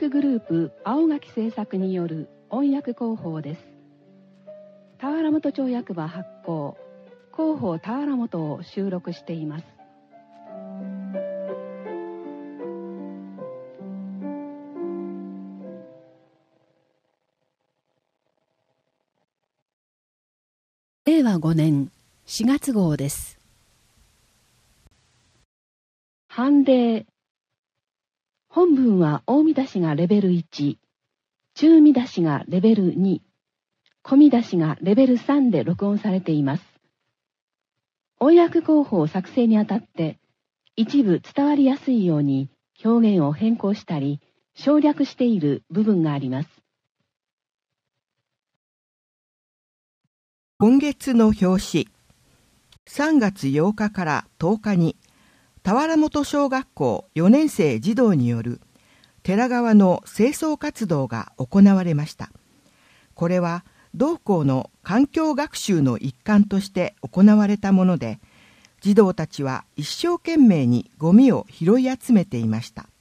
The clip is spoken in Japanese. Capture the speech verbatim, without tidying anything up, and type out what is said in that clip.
訳グループ青垣製作による音訳広報です。田原本町役場発行広報田原本を収録しています。れいわごねんしがつ号です。判例。本文は大見出しがレベルいち、中見出しがレベルに、小見出しがレベルさんで録音されています。音訳広報作成にあたって一部伝わりやすいように表現を変更したり省略している部分があります。 今月の表紙。さんがつようかからとおかに田原本小学校よねん生児童による寺川の清掃活動が行われました。これは同校の環境学習の一環として行われたもので、児童たちは一生懸命にゴミを拾い集めていました。